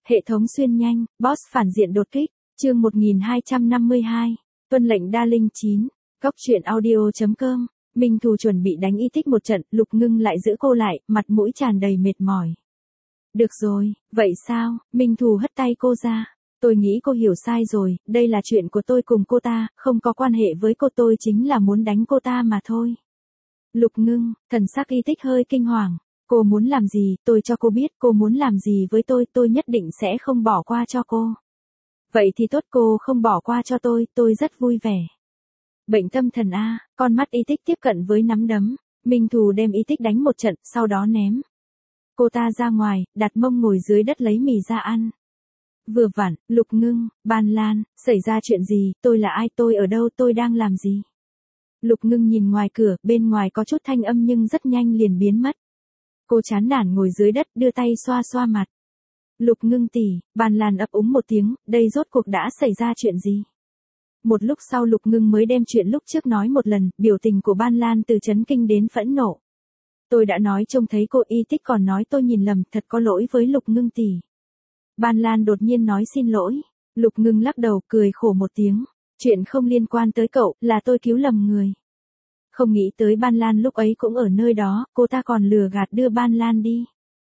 Hệ thống xuyên nhanh, boss phản diện đột kích, chương 1252, tuân lệnh đa linh 9, góc truyện audio.com, Minh Thù chuẩn bị đánh y tích một trận, Lục Ngưng lại giữ cô lại, mặt mũi tràn đầy mệt mỏi. Được rồi, vậy sao, Minh Thù hất tay cô ra. Tôi nghĩ cô hiểu sai rồi, đây là chuyện của tôi cùng cô ta, không có quan hệ với cô, tôi chính là muốn đánh cô ta mà thôi. Lục Ngưng, thần sắc y tích hơi kinh hoàng. Cô muốn làm gì, tôi cho cô biết, cô muốn làm gì với tôi nhất định sẽ không bỏ qua cho cô. Vậy thì tốt, cô không bỏ qua cho tôi rất vui vẻ. Bệnh tâm thần a, con mắt y tích tiếp cận với nắm đấm, Minh Thù đem y tích đánh một trận, sau đó ném cô ta ra ngoài, đặt mông ngồi dưới đất lấy mì ra ăn. Vừa vặn, Lục Ngưng, Ban Lan, xảy ra chuyện gì, tôi là ai, tôi ở đâu, tôi đang làm gì? Lục Ngưng nhìn ngoài cửa, bên ngoài có chút thanh âm nhưng rất nhanh liền biến mất. Cô chán nản ngồi dưới đất, đưa tay xoa xoa mặt. Lục Ngưng tỷ, Ban Lan ấp úng một tiếng, đây rốt cuộc đã xảy ra chuyện gì? Một lúc sau Lục Ngưng mới đem chuyện lúc trước nói một lần, biểu tình của Ban Lan từ chấn kinh đến phẫn nộ. Tôi đã nói trông thấy cô, y tích còn nói tôi nhìn lầm, thật có lỗi với Lục Ngưng tỷ. Ban Lan đột nhiên nói xin lỗi. Lục Ngưng lắc đầu, cười khổ một tiếng. Chuyện không liên quan tới cậu, là tôi cứu lầm người. Không nghĩ tới Ban Lan lúc ấy cũng ở nơi đó, cô ta còn lừa gạt đưa Ban Lan đi.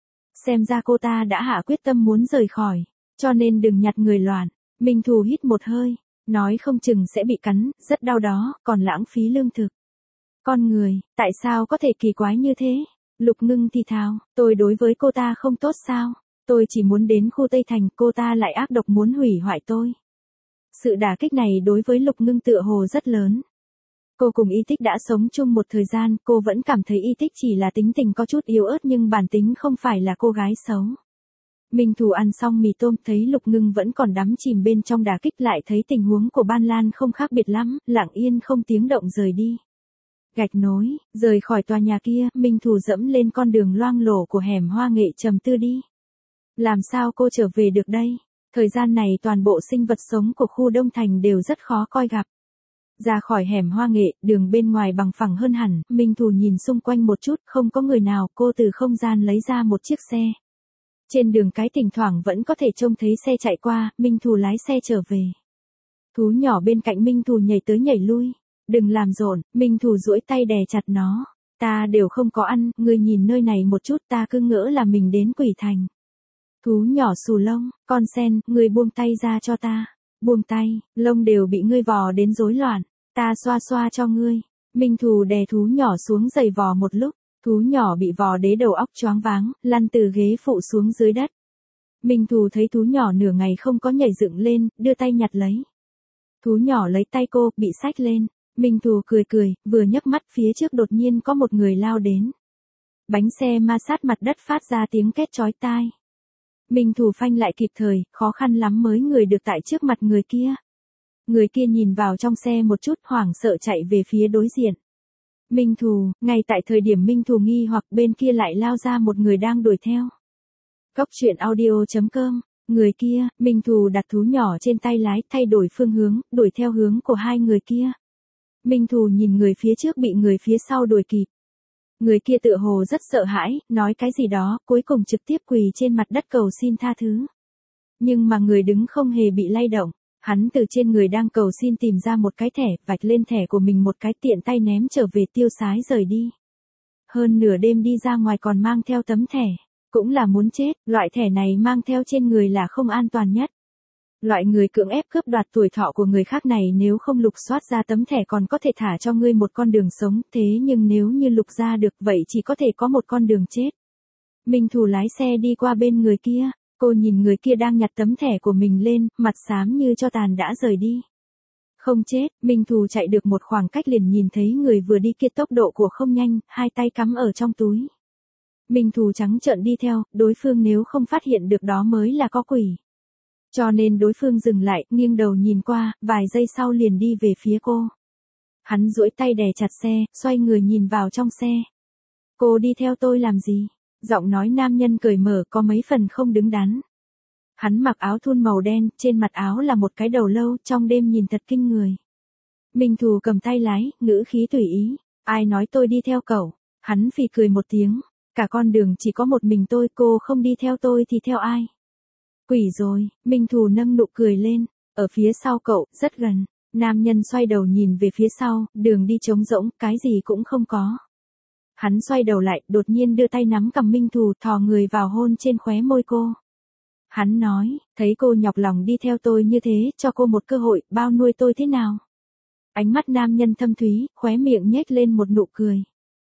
Xem ra cô ta đã hạ quyết tâm muốn rời khỏi, cho nên đừng nhặt người loạn. Minh Thù hít một hơi, nói không chừng sẽ bị cắn, rất đau đó, còn lãng phí lương thực. Con người, tại sao có thể kỳ quái như thế? Lục Ngưng thì thào, tôi đối với cô ta không tốt sao? Tôi chỉ muốn đến khu Tây Thành, cô ta lại ác độc muốn hủy hoại tôi. Sự đả kích này đối với Lục Ngưng tựa hồ rất lớn. Cô cùng y tích đã sống chung một thời gian, cô vẫn cảm thấy y tích chỉ là tính tình có chút yếu ớt nhưng bản tính không phải là cô gái xấu. Minh Thù ăn xong mì tôm, thấy Lục Ngưng vẫn còn đắm chìm bên trong đả kích, lại thấy tình huống của Ban Lan không khác biệt lắm, lặng yên không tiếng động rời đi. Gạch nối, rời khỏi tòa nhà kia, Minh Thù dẫm lên con đường loang lổ của hẻm Hoa Nghệ trầm tư đi. Làm sao cô trở về được đây? Thời gian này toàn bộ sinh vật sống của khu Đông Thành đều rất khó coi gặp. Ra khỏi hẻm Hoa Nghệ, đường bên ngoài bằng phẳng hơn hẳn, Minh Thù nhìn xung quanh một chút, không có người nào, cô từ không gian lấy ra một chiếc xe. Trên đường cái thỉnh thoảng vẫn có thể trông thấy xe chạy qua, Minh Thù lái xe trở về. Thú nhỏ bên cạnh Minh Thù nhảy tới nhảy lui. Đừng làm rộn, Minh Thù duỗi tay đè chặt nó. Ta đều không có ăn, ngươi nhìn nơi này một chút, ta cứ ngỡ là mình đến Quỷ Thành. Thú nhỏ xù lông, con sen, ngươi buông tay ra cho ta. Buông tay, lông đều bị ngươi vò đến rối loạn. Ta xoa xoa cho ngươi. Minh Thù đè thú nhỏ xuống giày vò một lúc. Thú nhỏ bị vò đế đầu óc choáng váng, lăn từ ghế phụ xuống dưới đất. Minh Thù thấy thú nhỏ nửa ngày không có nhảy dựng lên, đưa tay nhặt lấy. Thú nhỏ lấy tay cô, bị xách lên. Minh Thù cười cười, vừa nhấc mắt phía trước đột nhiên có một người lao đến. Bánh xe ma sát mặt đất phát ra tiếng két chói tai. Minh Thù phanh lại kịp thời, khó khăn lắm mới người được tại trước mặt người kia. Người kia nhìn vào trong xe một chút, hoảng sợ chạy về phía đối diện. Minh Thù, ngay tại thời điểm Minh Thù nghi hoặc, bên kia lại lao ra một người đang đuổi theo. Góc truyện audio.com, người kia, Minh Thù đặt thú nhỏ trên tay lái, thay đổi phương hướng, đuổi theo hướng của hai người kia. Minh Thù nhìn người phía trước bị người phía sau đuổi kịp. Người kia tựa hồ rất sợ hãi, nói cái gì đó, cuối cùng trực tiếp quỳ trên mặt đất cầu xin tha thứ. Nhưng mà người đứng không hề bị lay động. Hắn từ trên người đang cầu xin tìm ra một cái thẻ, vạch lên thẻ của mình một cái, tiện tay ném trở về, tiêu sái rời đi. Hơn nửa đêm đi ra ngoài còn mang theo tấm thẻ. Cũng là muốn chết, loại thẻ này mang theo trên người là không an toàn nhất. Loại người cưỡng ép cướp đoạt tuổi thọ của người khác này nếu không lục soát ra tấm thẻ còn có thể thả cho ngươi một con đường sống, thế nhưng nếu như lục ra được vậy chỉ có thể có một con đường chết. Minh Thù lái xe đi qua bên người kia, cô nhìn người kia đang nhặt tấm thẻ của mình lên, mặt xám như cho tàn đã rời đi. Không chết, Minh Thù chạy được một khoảng cách liền nhìn thấy người vừa đi kia tốc độ của không nhanh, hai tay cắm ở trong túi. Minh Thù trắng trợn đi theo, đối phương nếu không phát hiện được đó mới là có quỷ. Cho nên đối phương dừng lại, nghiêng đầu nhìn qua, vài giây sau liền đi về phía cô. Hắn duỗi tay đè chặt xe, xoay người nhìn vào trong xe. Cô đi theo tôi làm gì? Giọng nói nam nhân cởi mở, có mấy phần không đứng đắn. Hắn mặc áo thun màu đen, trên mặt áo là một cái đầu lâu, trong đêm nhìn thật kinh người. Minh Thù cầm tay lái, ngữ khí tùy ý. Ai nói tôi đi theo cậu? Hắn phì cười một tiếng. Cả con đường chỉ có một mình tôi, cô không đi theo tôi thì theo ai? Quỷ rồi, Minh Thù nâng nụ cười lên, ở phía sau cậu, rất gần. Nam nhân xoay đầu nhìn về phía sau, đường đi trống rỗng, cái gì cũng không có. Hắn xoay đầu lại, đột nhiên đưa tay nắm cầm Minh Thù, thò người vào hôn trên khóe môi cô. Hắn nói, thấy cô nhọc lòng đi theo tôi như thế, cho cô một cơ hội, bao nuôi tôi thế nào? Ánh mắt nam nhân thâm thúy, khóe miệng nhếch lên một nụ cười.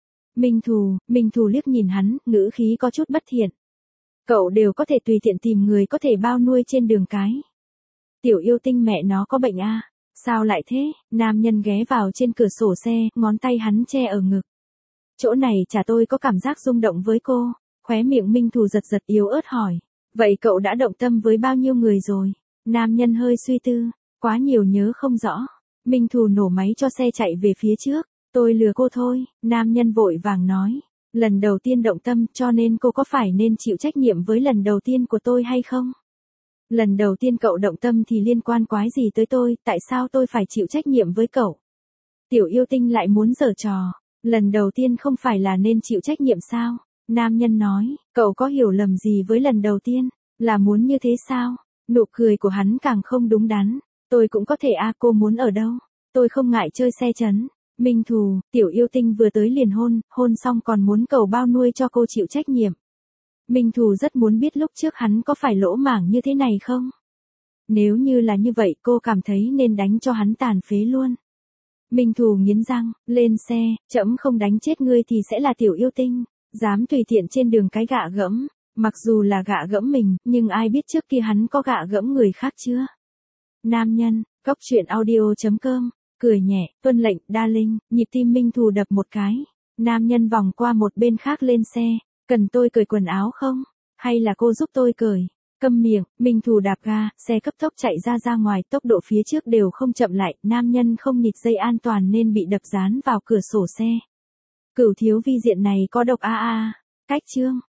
Minh Thù liếc nhìn hắn, ngữ khí có chút bất thiện. Cậu đều có thể tùy tiện tìm người có thể bao nuôi trên đường cái. Tiểu yêu tinh mẹ nó có bệnh à? Sao lại thế? Nam nhân ghé vào trên cửa sổ xe, ngón tay hắn che ở ngực. Chỗ này chả tôi có cảm giác rung động với cô. Khóe miệng Minh Thù giật giật yếu ớt hỏi. Vậy cậu đã động tâm với bao nhiêu người rồi? Nam nhân hơi suy tư. Quá nhiều nhớ không rõ. Minh Thù nổ máy cho xe chạy về phía trước. Tôi lừa cô thôi. Nam nhân vội vàng nói. Lần đầu tiên động tâm cho nên cô có phải nên chịu trách nhiệm với lần đầu tiên của tôi hay không? Lần đầu tiên cậu động tâm thì liên quan quái gì tới tôi, tại sao tôi phải chịu trách nhiệm với cậu? Tiểu yêu tinh lại muốn giở trò. Lần đầu tiên không phải là nên chịu trách nhiệm sao? Nam nhân nói, cậu có hiểu lầm gì với lần đầu tiên? Là muốn như thế sao? Nụ cười của hắn càng không đúng đắn. Tôi cũng có thể cô muốn ở đâu? Tôi không ngại chơi xe chấn. Minh Thù, tiểu yêu tinh vừa tới liền hôn xong còn muốn cậu bao nuôi cho cô chịu trách nhiệm. Minh Thù rất muốn biết lúc trước hắn có phải lỗ mãng như thế này không? Nếu như là như vậy cô cảm thấy nên đánh cho hắn tàn phế luôn. Minh Thù nghiến răng, lên xe, trẫm không đánh chết ngươi thì sẽ là tiểu yêu tinh, dám tùy tiện trên đường cái gạ gẫm, mặc dù là gạ gẫm mình, nhưng ai biết trước kia hắn có gạ gẫm người khác chưa? Nam nhân, goctruyện.audio.com, cười nhẹ, tuân lệnh, darling, nhịp tim Minh Thù đập một cái. Nam nhân vòng qua một bên khác lên xe, cần tôi cởi quần áo không? Hay là cô giúp tôi cởi? Câm miệng, Minh Thù đạp ga, xe cấp tốc chạy ra ngoài, tốc độ phía trước đều không chậm lại, nam nhân không nịt dây an toàn nên bị đập dán vào cửa sổ xe. Cửu thiếu vi diện này có độc a. Cách chương